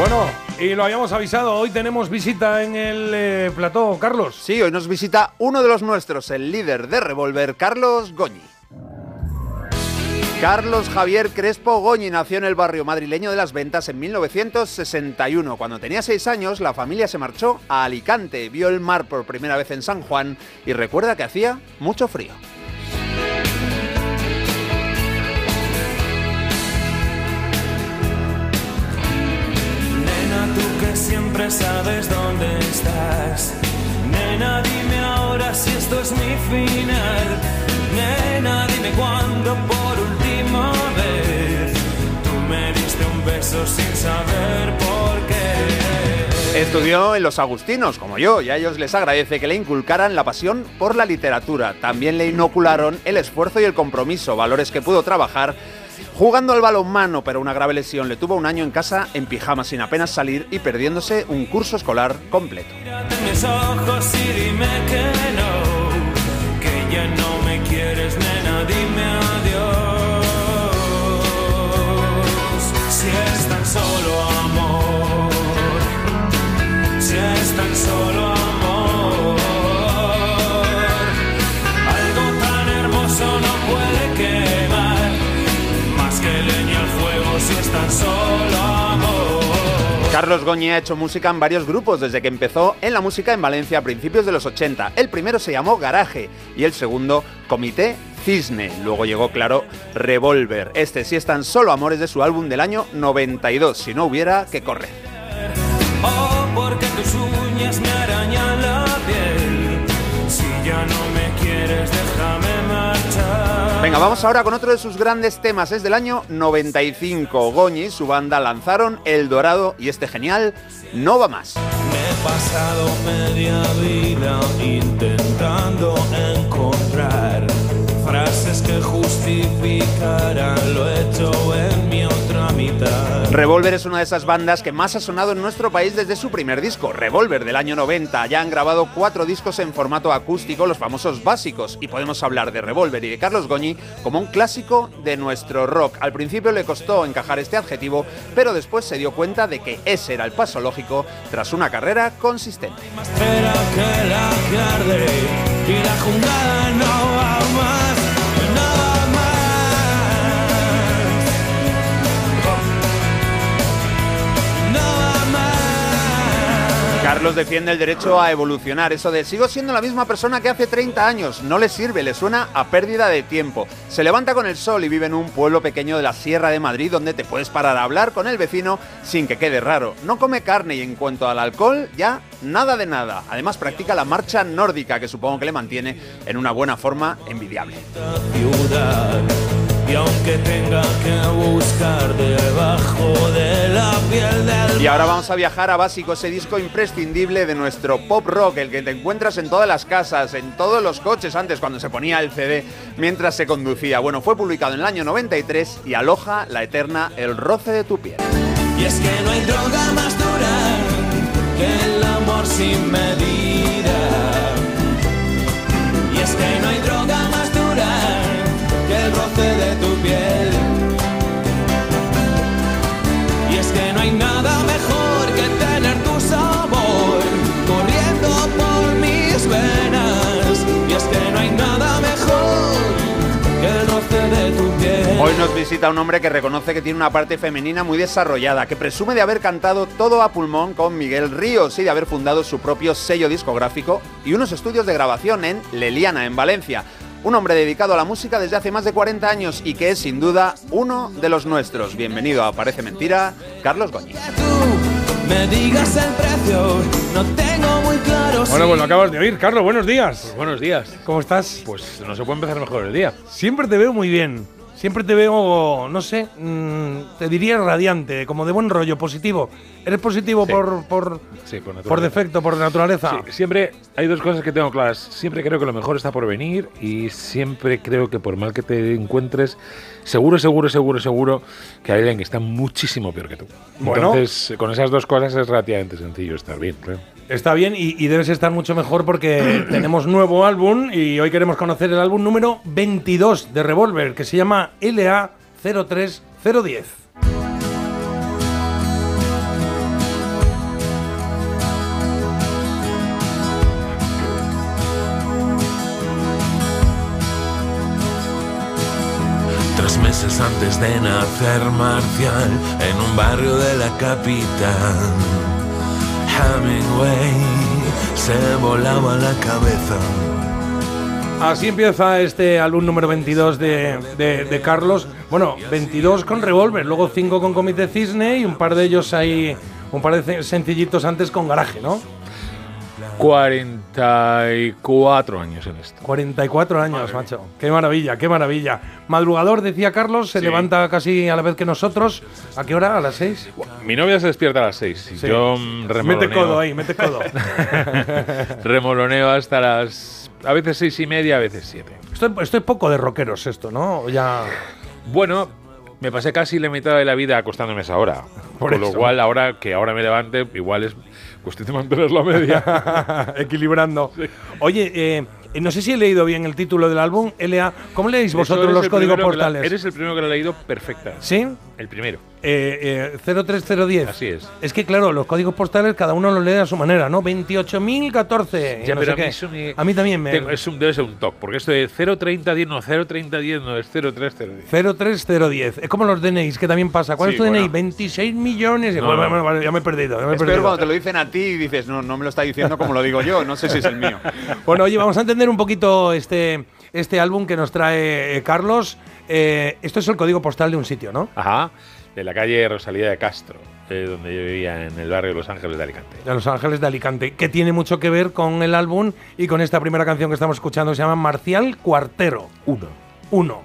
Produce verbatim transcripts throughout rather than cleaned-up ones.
Bueno, y lo habíamos avisado, hoy tenemos visita en el eh, plató, Carlos. Sí, hoy nos visita uno de los nuestros, el líder de Revolver, Carlos Goñi. Carlos Javier Crespo Goñi nació en el barrio madrileño de Las Ventas en mil novecientos sesenta y uno. Cuando tenía seis años, la familia se marchó a Alicante, vio el mar por primera vez en San Juan y recuerda que hacía mucho frío. Tú que siempre sabes dónde estás. Nena, dime ahora si esto es mi final. Nena, dime cuándo por última vez tú me diste un beso sin saber por qué. Estudió en los Agustinos, como yo, y a ellos les agradece que le inculcaran la pasión por la literatura. También le inocularon el esfuerzo y el compromiso, valores que pudo trabajar jugando al balonmano, pero una grave lesión le tuvo un año en casa en pijama sin apenas salir y perdiéndose un curso escolar completo. Mírate en mis ojos y dime que no, que ya no me quieres, nena, dime adiós. Si es tan solo amor, si es tan solo amor, algo tan hermoso no puede quemar. Si es tan solo amor. Carlos Goñi ha hecho música en varios grupos desde que empezó en la música en Valencia a principios de los ochenta. El primero se llamó Garaje y el segundo Comité Cisne. Luego llegó, claro, Revolver. Este Si es tan solo amor es de su álbum del año noventa y dos, Si no hubiera que correr. Oh, porque tus uñas me arañan la piel. Si ya no me quieres, déjame marchar. Venga, vamos ahora con otro de sus grandes temas. Es del año noventa y cinco. Goñi y su banda lanzaron El Dorado y este genial No va más. Me he pasado media vida intentando encontrar frases que justificaran lo hecho en mi otra mitad. Revolver es una de esas bandas que más ha sonado en nuestro país desde su primer disco, Revolver, del año noventa. Ya han grabado cuatro discos en formato acústico, los famosos básicos, y podemos hablar de Revolver y de Carlos Goñi como un clásico de nuestro rock. Al principio le costó encajar este adjetivo, pero después se dio cuenta de que ese era el paso lógico tras una carrera consistente. Más espera que la que arde y la jungada no va más. Carlos defiende el derecho a evolucionar. Eso de sigo siendo la misma persona que hace treinta años no le sirve, le suena a pérdida de tiempo. Se levanta con el sol y vive en un pueblo pequeño de la Sierra de Madrid donde te puedes parar a hablar con el vecino sin que quede raro. No come carne y en cuanto al alcohol, ya nada de nada. Además practica la marcha nórdica que supongo que le mantiene en una buena forma envidiable. Y aunque tenga que buscar debajo de la piel del... Y ahora vamos a viajar a Básico, ese disco imprescindible de nuestro pop rock, el que te encuentras en todas las casas, en todos los coches antes cuando se ponía el C D mientras se conducía. Bueno, fue publicado en el año noventa y tres y aloja la eterna El roce de tu piel. Y es que no hay droga más dura que el amor sin medida. Y es que no hay droga más dura que el roce de tu piel. Y es que no hay nada mejor que tener tu sabor corriendo por mis venas. Y es que no hay nada mejor que el roce de tu piel. Hoy nos visita un hombre que reconoce que tiene una parte femenina muy desarrollada, que presume de haber cantado todo a pulmón con Miguel Ríos y de haber fundado su propio sello discográfico y unos estudios de grabación en Leliana, en Valencia. Un hombre dedicado a la música desde hace más de cuarenta años y que es sin duda uno de los nuestros. Bienvenido a Parece Mentira, Carlos Goñi. Me digas el precio, no tengo muy claro. Bueno, pues lo acabas de oír. Carlos, buenos días. Pues buenos días. ¿Cómo estás? Pues no se puede empezar mejor el día. Siempre te veo muy bien. Siempre te veo, no sé, mmm, te diría radiante, como de buen rollo, positivo. ¿Eres positivo sí. por, por, sí, por, por defecto, por naturaleza? Sí, siempre hay dos cosas que tengo claras. Siempre creo que lo mejor está por venir y siempre creo que por mal que te encuentres, seguro, seguro, seguro, seguro que hay alguien que está muchísimo peor que tú. Bueno. Entonces, con esas dos cosas es relativamente sencillo estar bien, creo. Está bien y, y debes estar mucho mejor porque tenemos nuevo álbum y hoy queremos conocer el álbum número veintidós de Revolver, que se llama L A cero tres cero diez. meses antes de nacer Marcial en un barrio de la capital. Hemingway se volaba la cabeza. Así empieza este álbum número veintidós de, de, de Carlos. Bueno, veintidós con Revolver, luego cinco con Comité Cisne y un par de ellos ahí, un par de sencillitos antes con Garaje, ¿no? cuarenta y cuatro años en esto. cuarenta y cuatro años, Madre macho. Mía. Qué maravilla, qué maravilla. Madrugador, decía Carlos, se sí. levanta casi a la vez que nosotros. ¿A qué hora? ¿A las seis? Mi novia se despierta a las seis. Y sí. Yo remoloneo. Mete codo ahí, mete codo. Remoloneo hasta las... A veces seis y media, a veces siete. Esto, esto es poco de rockeros esto, ¿no? Ya... Bueno, me pasé casi la mitad de la vida acostándome a esa hora. Por Con eso. Lo cual, ahora que ahora me levante, igual es cuestión de mantener la media. Equilibrando. Sí. Oye, eh, no sé si he leído bien el título del álbum. L A, ¿cómo leéis vosotros los códigos portales? La, eres el primero que lo ha leído perfecta. ¿Sí? El primero. Eh, eh, cero tres cero diez. Así es. Es que, claro, los códigos postales cada uno los lee a su manera, ¿no? veintiocho mil catorce. Ya, no pero sé a, qué. mí me, a mí también me. Tengo, es un, debe ser un toque, porque esto de cero treinta diez no, cero treinta diez no, es cero tres cero diez. cero tres cero diez. Es como los D N Is, que también pasa. ¿Cuál sí, es tu bueno. D N I? veintiséis millones. No, bueno, bueno, vale, ya me he perdido. Ya me he es perdido. peor cuando te lo dicen a ti y dices, no, no me lo está diciendo como lo digo yo, no sé si es el mío. Bueno, oye, vamos a entender un poquito este, este álbum que nos trae eh, Carlos. Eh, esto es el código postal de un sitio, ¿no? Ajá. De la calle Rosalía de Castro, eh, donde yo vivía en el barrio de Los Ángeles de Alicante. De Los Ángeles de Alicante, que tiene mucho que ver con el álbum y con esta primera canción que estamos escuchando, que se llama Marcial Cuartero. Uno. Uno.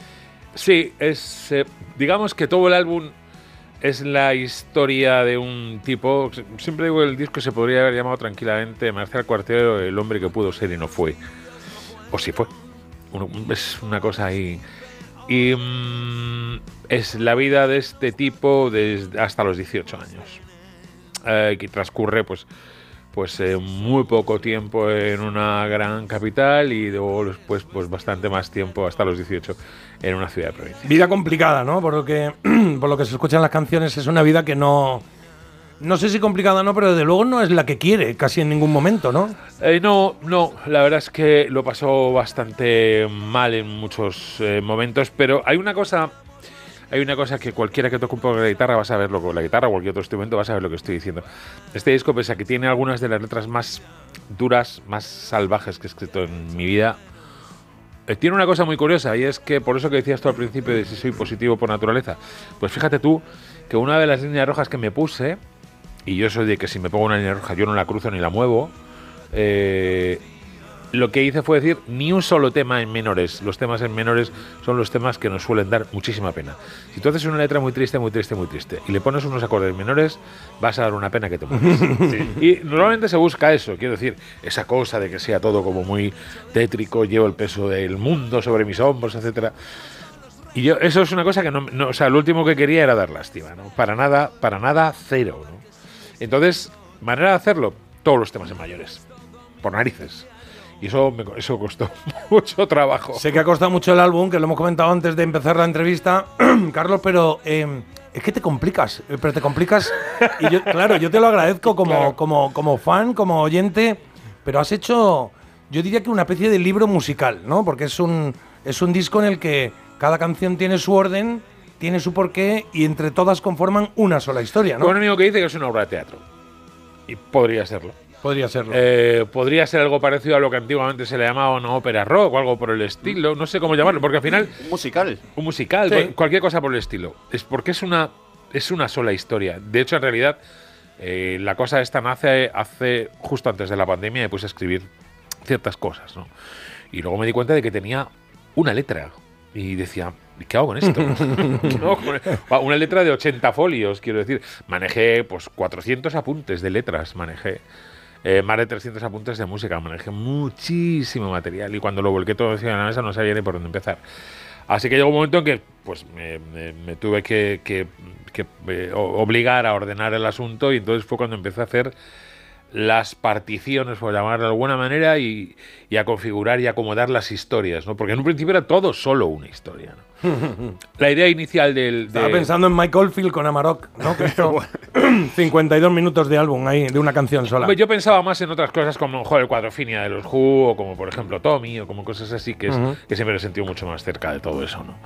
Sí, es eh, digamos que todo el álbum es la historia de un tipo. Siempre digo, el disco se podría haber llamado tranquilamente Marcial Cuartero, el hombre que pudo ser y no fue. O sí fue. Uno, es una cosa ahí. Y mmm, es la vida de este tipo desde hasta los dieciocho años, eh, que transcurre pues, pues eh, muy poco tiempo en una gran capital y luego después pues, bastante más tiempo hasta los dieciocho en una ciudad de provincia. Vida complicada, ¿no? Por lo que, por lo que se escuchan las canciones, es una vida que no... No sé si complicada o no, pero desde luego no es la que quiere casi en ningún momento, ¿no? Eh, no, no, la verdad es que lo pasó bastante mal en muchos eh, momentos, pero hay una cosa, hay una cosa que cualquiera que toque un poco la guitarra va a saber lo que la guitarra o cualquier otro instrumento va a saber lo que estoy diciendo. Este disco, pese a que tiene algunas de las letras más duras, más salvajes que he escrito en mi vida, eh, tiene una cosa muy curiosa, y es que por eso que decías tú al principio de si soy positivo por naturaleza, pues fíjate tú que una de las líneas rojas que me puse, y yo soy de que si me pongo una línea roja yo no la cruzo ni la muevo, eh, lo que hice fue decir ni un solo tema en menores. Los temas en menores son los temas que nos suelen dar muchísima pena. Si tú haces una letra muy triste, muy triste, muy triste y le pones unos acordes menores, vas a dar una pena que te mueres. Sí. Y normalmente se busca eso, quiero decir, esa cosa de que sea todo como muy tétrico, llevo el peso del mundo sobre mis hombros, etcétera. Y yo, eso es una cosa que no, no, o sea, lo último que quería era dar lástima, ¿no? Para nada, para nada, cero, ¿no? Entonces, manera de hacerlo, todos los temas en mayores, por narices. Y eso, me, eso costó mucho trabajo. Sé que ha costado mucho el álbum, que lo hemos comentado antes de empezar la entrevista, Carlos, pero eh, es que te complicas, pero te complicas. Y yo, claro, yo te lo agradezco como, claro. como, como fan, como oyente, pero has hecho, yo diría que una especie de libro musical, ¿no? Porque es un, es un disco en el que cada canción tiene su orden, tiene su porqué y entre todas conforman una sola historia, ¿no? Con un amigo que dice que es una obra de teatro. Y podría serlo. Podría serlo. Eh, podría ser algo parecido a lo que antiguamente se le llamaba una ópera rock o algo por el estilo. No sé cómo llamarlo, porque al final... Un musical. Un musical, sí. Cualquier cosa por el estilo. Es porque es una, es una sola historia. De hecho, en realidad, eh, la cosa esta nace hace justo antes de la pandemia y me puse a escribir ciertas cosas, ¿no? Y luego me di cuenta de que tenía una letra. Y decía, ¿qué hago con esto? No, una letra de ochenta folios, quiero decir. Manejé pues cuatrocientos apuntes de letras, manejé eh, más de trescientos apuntes de música, manejé muchísimo material y cuando lo volqué todo encima de la mesa no sabía ni por dónde empezar. Así que llegó un momento en que pues me, me, me tuve que, que, que eh, obligar a ordenar el asunto y entonces fue cuando empecé a hacer las particiones, por llamarlo de alguna manera, y, y a configurar y acomodar las historias, ¿no? Porque en un principio era todo solo una historia, ¿no? La idea inicial del... De... Estaba pensando en Mike Oldfield con Amarok, ¿no? Que esto, cincuenta y dos minutos de álbum ahí, de una canción sola. Yo pensaba más en otras cosas como, joder, el Cuadrofinia de los Who, o como por ejemplo Tommy, o como cosas así, que, es, uh-huh. que siempre he sentido mucho más cerca de todo eso, ¿no?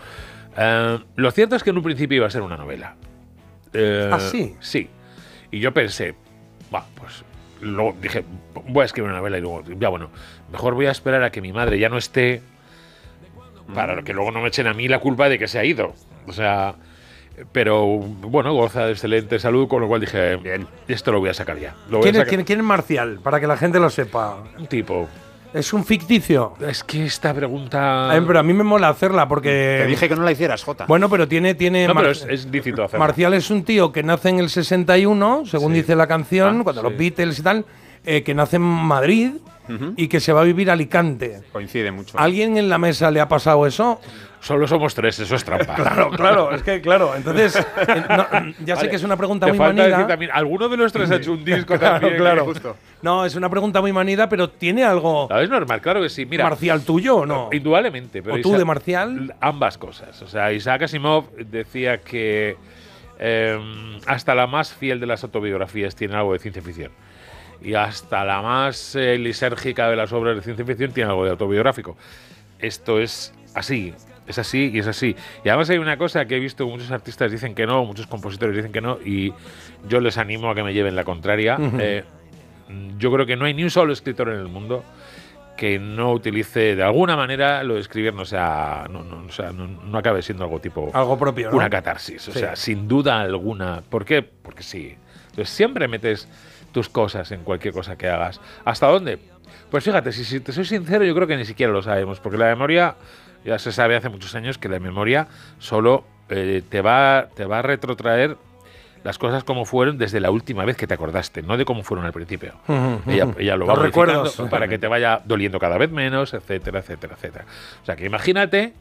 Eh, lo cierto es que en un principio iba a ser una novela. Eh, ¿Ah, sí? Sí. Y yo pensé, bah, pues luego dije, voy a escribir una novela y luego, ya bueno, mejor voy a esperar a que mi madre ya no esté para que luego no me echen a mí la culpa de que se ha ido. O sea, pero bueno, goza de excelente salud, con lo cual dije, bien, esto lo voy a sacar ya. Lo voy ¿Quién, a es, sacar. quién- quién es Marcial? Para que la gente lo sepa. Un tipo. ¿Es un ficticio? Es que esta pregunta. A mí, pero a mí me mola hacerla porque... Te dije que no la hicieras, Jota. Bueno, pero tiene... tiene No, Mar- pero es, es lícito hacerlo. Marcial es un tío que nace en el sesenta y uno, según Sí. dice la canción, Ah, cuando sí. los Beatles y tal, eh, que nace en Madrid Ujú. y que se va a vivir a Alicante. Coincide mucho. ¿A alguien en la mesa le ha pasado eso? Solo somos tres, eso es trampa. Claro, claro, es que claro. Entonces, eh, no, ya sé Vale. que es una pregunta Te muy falta manida. decir también, ¿alguno de los tres ha hecho un disco Claro, también? claro. Justo. No, es una pregunta muy manida, pero ¿tiene algo No, es normal, claro que sí. Mira, Marcial tuyo o no? indudablemente. Pero ¿O tú Isa- de Marcial? Ambas cosas. O sea, Isaac Asimov decía que eh, hasta la más fiel de las autobiografías tiene algo de ciencia ficción. Y hasta la más eh, lisérgica de las obras de ciencia ficción tiene algo de autobiográfico. Esto es así. Es así y es así. Y además hay una cosa que he visto, muchos artistas dicen que no, muchos compositores dicen que no, y yo les animo a que me lleven la contraria. Ujú. Eh, yo creo que no hay ni un solo escritor en el mundo que no utilice de alguna manera lo de escribir, no sea, no, no, o sea, no, no acabe siendo algo tipo Algo propio, ¿no? una catarsis. O Sí. sea, sin duda alguna. ¿Por qué? Porque sí. Entonces siempre metes tus cosas en cualquier cosa que hagas. ¿Hasta dónde? Pues fíjate, si, si te soy sincero, yo creo que ni siquiera lo sabemos, porque la memoria, ya se sabe hace muchos años que la memoria solo eh, te, va, te va a retrotraer las cosas como fueron desde la última vez que te acordaste, no de cómo fueron al principio. Ujú, Ella, ujú. ella lo Los va modificando recuerdos. para que te vaya doliendo cada vez menos, etcétera, etcétera, etcétera. O sea que imagínate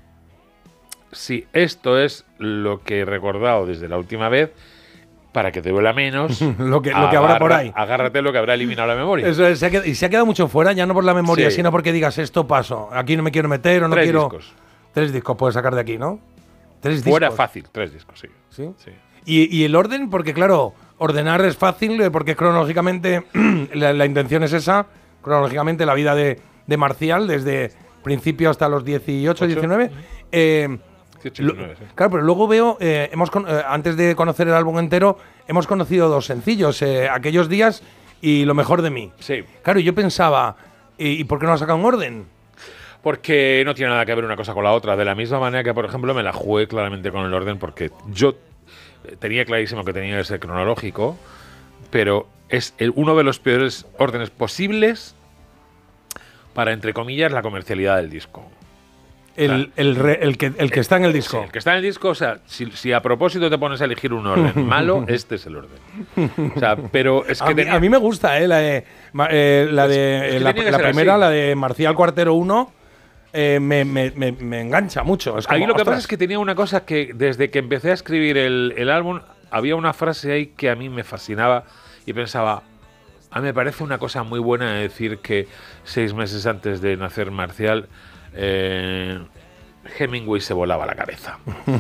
si esto es lo que he recordado desde la última vez, para que te duela menos, Lo que- lo que habrá por ahí. Agárrate lo que habrá eliminado la memoria. Eso es, se ha qued- y se ha quedado mucho fuera, ya no por la memoria, Sí. sino porque digas esto paso. Aquí no me quiero meter o no Tres quiero. discos. Tres discos puedes sacar de aquí, ¿no? Tres Fuera discos. fácil, tres discos, sí. ¿Sí? Sí. Y, y el orden, porque claro, ordenar es fácil, eh, porque cronológicamente la, la intención es esa, cronológicamente la vida de, de Marcial, desde principio hasta los dieciocho, Ocho. diecinueve. Eh, dieciocho, lo- diecinueve, sí. Claro, pero luego veo, eh, hemos con- eh, antes de conocer el álbum entero, hemos conocido dos sencillos, eh, Aquellos días y Lo mejor de mí. Sí. Claro, y yo pensaba, ¿y, y por qué no ha sacado un orden? Porque no tiene nada que ver una cosa con la otra. De la misma manera que, por ejemplo, me la jugué claramente con el orden, porque yo eh, tenía clarísimo que tenía que ser cronológico, pero es el- uno de los peores órdenes posibles para, entre comillas, la comercialidad del disco. El, Claro. el re- el que, el que está en el disco. Sí, el que está en el disco, o sea, si, si a propósito te pones a elegir un orden malo, este es el orden. O sea, pero es que a, mí, tenía- a mí me gusta, eh, la de, ma- eh, la, de es que eh, la, tenía que la ser primera, así. la de Marcial Cuartero uno, eh, me, me- me- me engancha mucho. Es como, Ahí lo que ostras, pasa es que tenía una cosa que desde que empecé a escribir el, el álbum, había una frase ahí que a mí me fascinaba y pensaba, a mí me parece una cosa muy buena decir que seis meses antes de nacer Marcial, eh, Hemingway se volaba la cabeza.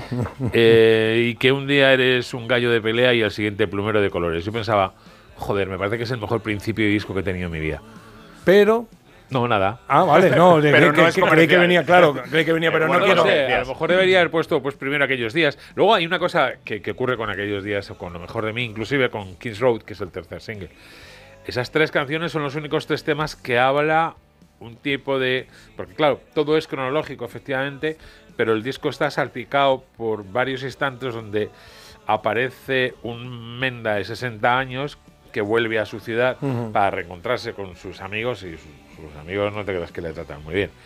Eh, y que un día eres un gallo de pelea y al siguiente plumero de colores. Yo pensaba, joder, me parece que es el mejor principio de disco que he tenido en mi vida. Pero. No, nada. Ah, vale, no, Pero creí no que, es que- creí que comercial. venía, claro, creí que venía, pero no Bueno, quiero. sé, a lo mejor debería haber puesto pues primero Aquellos días. Luego hay una cosa que, que ocurre con Aquellos días, o con Lo mejor de mí, inclusive con Kings Road, que es el tercer single. Esas tres canciones son los únicos tres temas que habla un tipo de... Porque claro, todo es cronológico, efectivamente, pero el disco está salpicado por varios instantes donde aparece un Menda de sesenta años que vuelve a su ciudad Ujú. para reencontrarse con sus amigos, y sus, sus amigos no te creas que le tratan muy bien.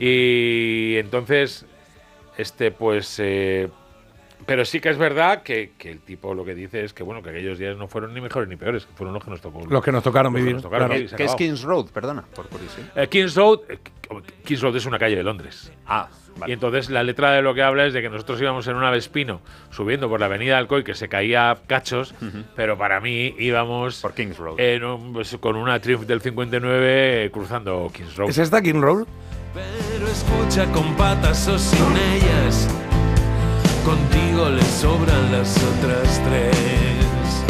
Y entonces, este pues... eh, pero sí que es verdad que, que el tipo lo que dice es que bueno, que aquellos días no fueron ni mejores ni peores, que fueron los que nos tocó. Los que nos tocaron los que vivir. nos tocaron claro. vivir. ¿Qué, se qué es acabó. Kings Road? Perdona, por curiosidad. Eh, Kings Road, eh, Kings Road es una calle de Londres. Ah, Y vale. entonces la letra de lo que habla es de que nosotros íbamos en una Vespino subiendo por la avenida Alcoy, que se caía a cachos, pero para mí íbamos Por Kings Road. en un- pues, con una Triumph del cincuenta y nueve eh, cruzando Kings Road. ¿Es esta King Roll? Pero escucha con patas o sin ellas, contigo le sobran las otras tres.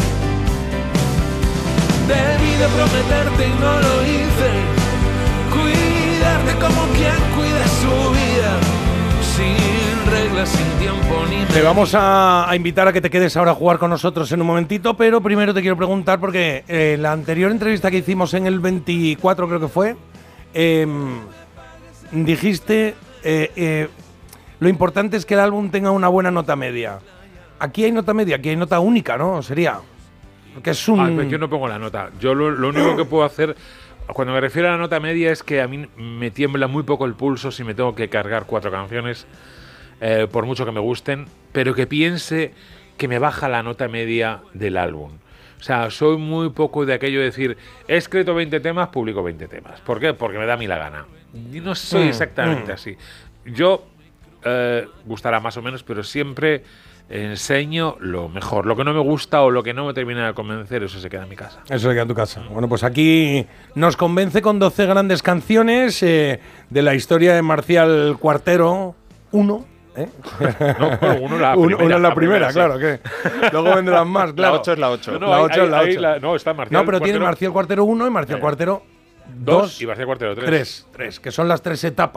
Debí de prometerte y no lo hice, cuidarte como quien cuida su vida, sin reglas isla sin tiempo ni Te vamos a, a invitar a que te quedes ahora a jugar con nosotros en un momentito, pero primero te quiero preguntar, porque eh, la anterior entrevista que hicimos en el veinticuatro, creo que fue, eh, dijiste, eh, eh, lo importante es que el álbum tenga una buena nota media. Aquí hay nota media, aquí hay nota única, ¿no? Sería. Porque es un... Ah, pues yo no pongo la nota. Yo lo, lo único que puedo hacer, cuando me refiero a la nota media, es que a mí me tiembla muy poco el pulso si me tengo que cargar cuatro canciones, eh, por mucho que me gusten, pero que piense que me baja la nota media del álbum. O sea, soy muy poco de aquello de decir, he escrito veinte temas, publico veinte temas. ¿Por qué? Porque me da a mí la gana. Y no soy Mm, exactamente mm. así. Yo, eh, gustará más o menos, pero siempre enseño lo mejor. Lo que no me gusta o lo que no me termina de convencer, eso se queda en mi casa. Eso se queda en tu casa. Bueno, pues aquí nos convence con doce grandes canciones eh, de la historia de Marcial Cuartero uno. ¿Eh? No, bueno, uno la Uno- primera, una es la la primera, primera, claro. Que luego vendrán más, claro. La ocho es la ocho. No, no, La ahí- ocho es la ahí- ahí ocho. la- no, está Marcial No, pero tiene Cuartero Marcial Cuartero uno y Marcial Eh, Cuartero dos dos y Marcial Cuartero tres. tres, tres, que son las tres etapas.